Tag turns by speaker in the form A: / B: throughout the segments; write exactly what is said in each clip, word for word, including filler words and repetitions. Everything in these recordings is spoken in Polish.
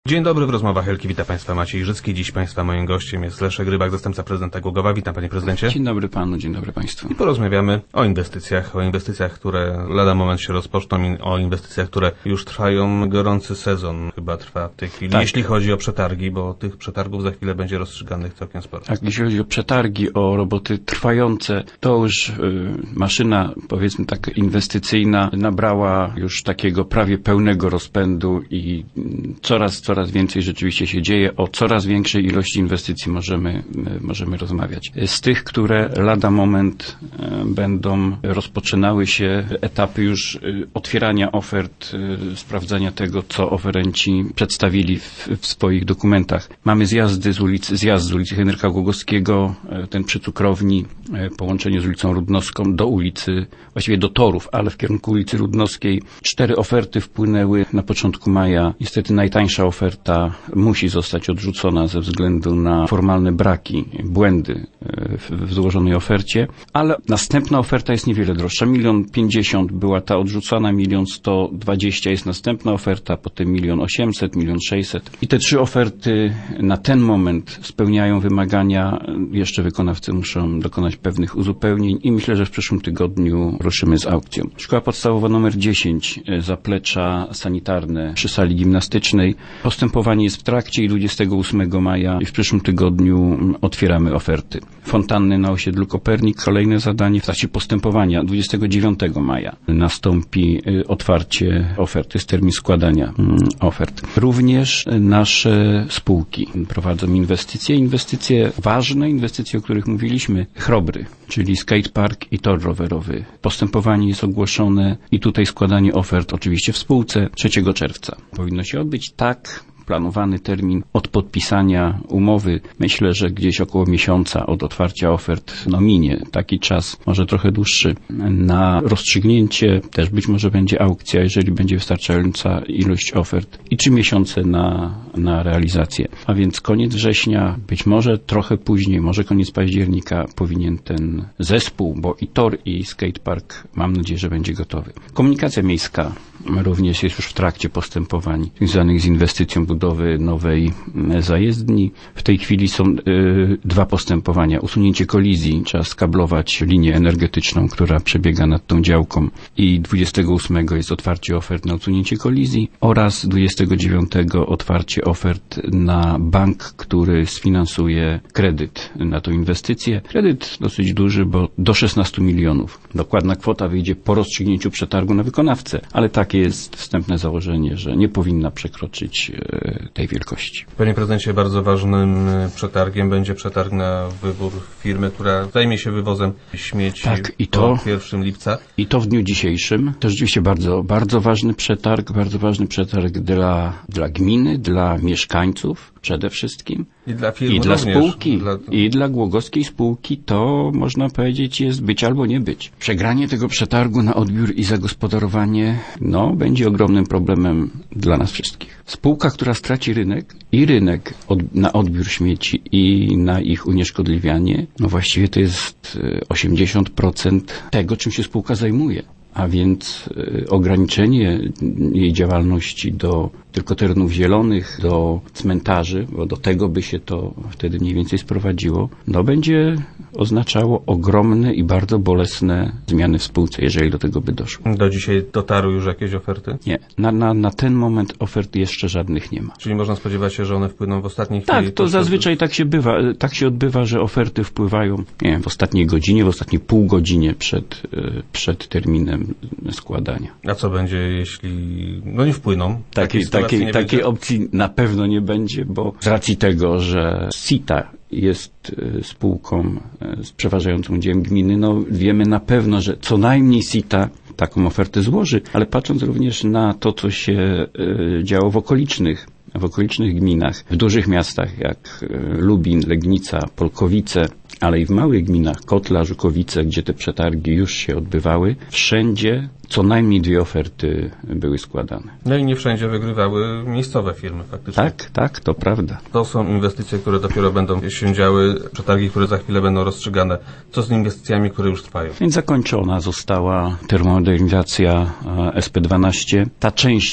A: Dzień dobry, w rozmowach Elki wita Państwa Maciej Życki. Dziś Państwa moim gościem jest Leszek Rybak, zastępca prezydenta Głogowa. Witam Panie Prezydencie.
B: Dzień dobry Panu, dzień dobry Państwu.
A: I porozmawiamy o inwestycjach, o inwestycjach, które lada moment się rozpoczną, o inwestycjach, które już trwają. Gorący sezon chyba trwa w tej chwili, tak. Jeśli chodzi o przetargi, bo tych przetargów za chwilę będzie rozstrzyganych całkiem sporo.
B: Tak, jeśli chodzi o przetargi, o roboty trwające, to już y, maszyna, powiedzmy tak, inwestycyjna nabrała już takiego prawie pełnego rozpędu i y, coraz, coraz więcej rzeczywiście się dzieje. O coraz większej ilości inwestycji możemy, y, możemy rozmawiać. Z tych, które lada moment y, będą rozpoczynały się etapy już y, otwierania ofert, y, sprawdzania tego, co oferenci przedstawili w, w swoich dokumentach. Mamy zjazdy z ulicy, zjazd z ulicy Henryka Głogowskiego, y, ten przy Cukrowni, y, połączenie z ulicą Rudnowską do ulicy, właściwie do torów, ale w kierunku ulicy Rudnowskiej. Cztery oferty wpłynęły na początku maja. Niestety najtańsza oferta musi zostać odrzucona ze względu na formalne braki, błędy w, w złożonej ofercie, ale następna oferta jest niewiele droższa. Milion pięćdziesiąt była ta odrzucona, milion sto dwadzieścia jest następna oferta, potem milion osiemset, milion sześćset. I te trzy oferty na ten moment spełniają wymagania. Jeszcze wykonawcy muszą dokonać pewnych uzupełnień i myślę, że w przyszłym tygodniu ruszymy z aukcją. Szkoła podstawowa numer dziesięć, zaplecza sanitarne przy sali gimnastycznej. Postępowanie jest w trakcie i dwudziestego ósmego maja i w przyszłym tygodniu otwieramy oferty. Fontanny na osiedlu Kopernik, kolejne zadanie w trakcie postępowania. dwudziestego dziewiątego maja nastąpi otwarcie oferty, jest termin składania ofert. Również nasze spółki prowadzą inwestycje, inwestycje ważne, inwestycje, o których mówiliśmy. Chrobry, czyli skatepark i tor rowerowy. Postępowanie jest ogłoszone i tutaj składanie ofert oczywiście w spółce trzeciego czerwca. Powinno się odbyć tak. Planowany termin od podpisania umowy, myślę, że gdzieś około miesiąca od otwarcia ofert no minie. Taki czas, może trochę dłuższy, na rozstrzygnięcie. Też być może będzie aukcja, jeżeli będzie wystarczająca ilość ofert i trzy miesiące na, na realizację. A więc koniec września, być może trochę później, może koniec października powinien ten zespół, bo i tor, i skatepark, mam nadzieję, że będzie gotowy. Komunikacja miejska również jest już w trakcie postępowań związanych z inwestycją budowy nowej zajezdni. W tej chwili są y, dwa postępowania. Usunięcie kolizji, trzeba skablować linię energetyczną, która przebiega nad tą działką i dwudziestego ósmego jest otwarcie ofert na usunięcie kolizji oraz dwudziestego dziewiątego otwarcie ofert na bank, który sfinansuje kredyt na tą inwestycję. Kredyt dosyć duży, bo do szesnastu milionów. Dokładna kwota wyjdzie po rozstrzygnięciu przetargu na wykonawcę, ale takie jest wstępne założenie, że nie powinna przekroczyć tej wielkości.
A: Panie prezydencie, bardzo ważnym przetargiem będzie przetarg na wybór firmy, która zajmie się wywozem śmieci
B: tak, i to,
A: po pierwszego lipca.
B: I to w dniu dzisiejszym. To rzeczywiście bardzo, bardzo ważny przetarg, bardzo ważny przetarg dla, dla gminy, dla mieszkańców przede wszystkim.
A: I dla firmy
B: I dla
A: również,
B: spółki.
A: Dla...
B: I dla Głogowskiej spółki to, można powiedzieć, jest być albo nie być. Przegranie tego przetargu na odbiór i zagospodarowanie, no, będzie ogromnym problemem dla nas wszystkich. Spółka, która straci rynek i rynek od, na odbiór śmieci i na ich unieszkodliwianie, no właściwie to jest osiemdziesiąt procent tego, czym się spółka zajmuje. A więc y, ograniczenie jej działalności do tylko terenów zielonych, do cmentarzy, bo do tego by się to wtedy mniej więcej sprowadziło, no będzie oznaczało ogromne i bardzo bolesne zmiany w spółce, jeżeli do tego by doszło.
A: Do dzisiaj dotarły już jakieś oferty?
B: Nie. Na, na, na ten moment ofert jeszcze żadnych nie ma.
A: Czyli można spodziewać się, że one wpłyną w ostatniej chwili?
B: Tak, to zazwyczaj tak się bywa. Tak się odbywa, że oferty wpływają, nie wiem, w ostatniej godzinie, w ostatniej pół godzinie przed, przed terminem składania.
A: A co będzie, jeśli no nie wpłyną?
B: Takiej, takiej,
A: nie
B: takiej
A: będzie?
B: opcji na pewno nie będzie, bo z racji tego, że SITA jest spółką z przeważającym udziałem gminy, no wiemy na pewno, że co najmniej SITA taką ofertę złoży, ale patrząc również na to, co się działo w okolicznych w okolicznych gminach, w dużych miastach jak Lubin, Legnica, Polkowice, ale i w małych gminach, Kotla, Żukowice, gdzie te przetargi już się odbywały, wszędzie co najmniej dwie oferty były składane.
A: No i nie wszędzie wygrywały miejscowe firmy faktycznie.
B: Tak, tak, to prawda.
A: To są inwestycje, które dopiero będą się działy, przetargi, które za chwilę będą rozstrzygane. Co z inwestycjami, które już trwają?
B: Więc zakończona została termomodernizacja S P dwanaście. Ta część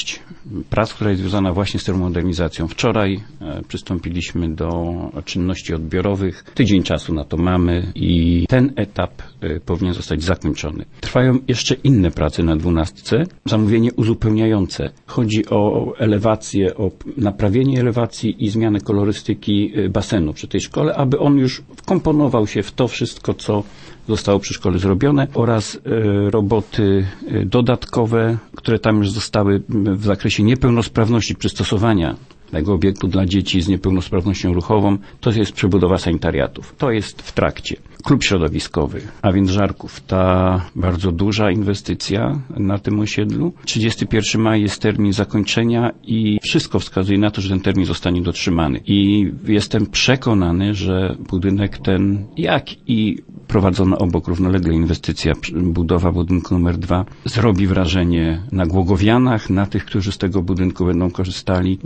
B: prac, która jest związana właśnie z termomodernizacją. Wczoraj e, przystąpiliśmy do czynności odbiorowych. Tydzień czasu na to mamy i ten etap e, powinien zostać zakończony. Trwają jeszcze inne prace na dwunastce. Zamówienie uzupełniające. Chodzi o elewację, o naprawienie elewacji i zmianę kolorystyki basenu przy tej szkole, aby on już wkomponował się w to wszystko, co zostało przy szkole zrobione, oraz e, roboty e, dodatkowe, które tam już zostały w zakresie niepełnosprawności przystosowania tego obiektu dla dzieci z niepełnosprawnością ruchową. To jest przebudowa sanitariatów. To jest w trakcie. Klub środowiskowy, a więc Żarków. Ta bardzo duża inwestycja na tym osiedlu. trzydziestego pierwszego maja jest termin zakończenia i wszystko wskazuje na to, że ten termin zostanie dotrzymany. I jestem przekonany, że budynek ten, jak i prowadzona obok równolegle inwestycja, budowa budynku numer dwa, zrobi wrażenie na głogowianach, na tych, którzy z tego budynku będą korzystali.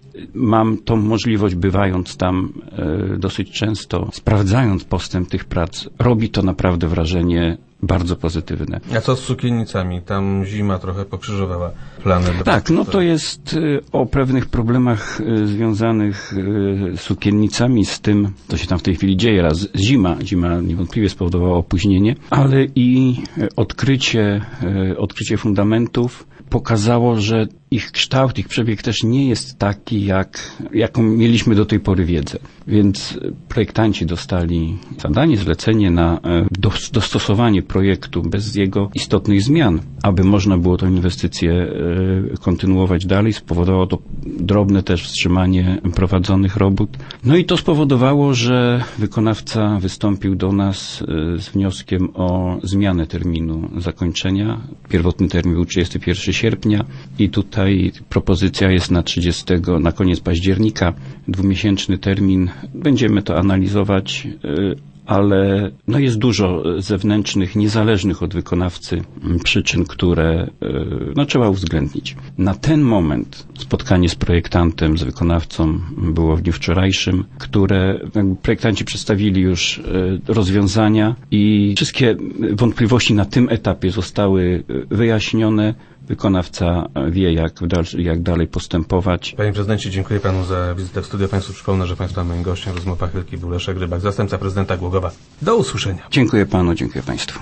B: Mam tą możliwość, bywając tam e, dosyć często, sprawdzając postęp tych prac, robi to naprawdę wrażenie bardzo pozytywne.
A: A co z sukiennicami? Tam zima trochę pokrzyżowała plany.
B: Tak, no to jest y, o pewnych problemach y, związanych y, z sukiennicami, z tym, co się tam w tej chwili dzieje. Raz zima, zima niewątpliwie spowodowała opóźnienie, ale i y, odkrycie, y, odkrycie fundamentów pokazało, że ich kształt, ich przebieg też nie jest taki, jak, jaką mieliśmy do tej pory wiedzę. Więc projektanci dostali zadanie, zlecenie na dos- dostosowanie projektu bez jego istotnych zmian, aby można było tę inwestycję e, kontynuować dalej. Spowodowało to drobne też wstrzymanie prowadzonych robót. No i to spowodowało, że wykonawca wystąpił do nas e, z wnioskiem o zmianę terminu zakończenia. Pierwotny termin był trzydziestego pierwszego sierpnia i tutaj propozycja jest na trzydziestego, na koniec października, dwumiesięczny termin. Będziemy to analizować, ale no jest dużo zewnętrznych, niezależnych od wykonawcy przyczyn, które no, trzeba uwzględnić. Na ten moment spotkanie z projektantem, z wykonawcą było w dniu wczorajszym, które projektanci przedstawili już rozwiązania i wszystkie wątpliwości na tym etapie zostały wyjaśnione. Wykonawca wie, jak, jak dalej postępować.
A: Panie prezydencie, dziękuję panu za wizytę w studiu. Państwu przypomnę, że państwa moim gościem w rozmowach Wielkiej był Leszek Rybak, zastępca prezydenta Głogowa. Do usłyszenia.
B: Dziękuję panu, dziękuję państwu.